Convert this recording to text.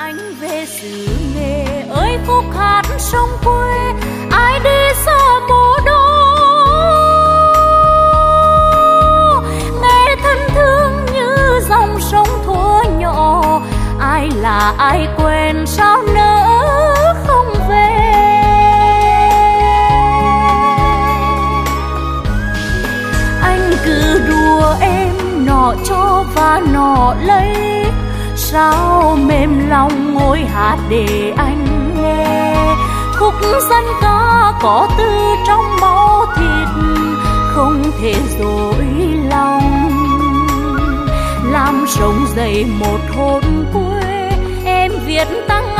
anh về xứ nghề ơi khúc hát sông quê, ai đi xa mồ đô nghe thân thương như dòng sông thuở nhỏ. Ai là ai quên sao nỡ không về. Anh cứ đùa em nọ cho và nọ lấy, sao mềm lòng ngồi hát để anh nghe. Khúc dân ca có từ trong máu thịt, không thể dối lòng. Làm sống dậy một hồn quê, em viết tăng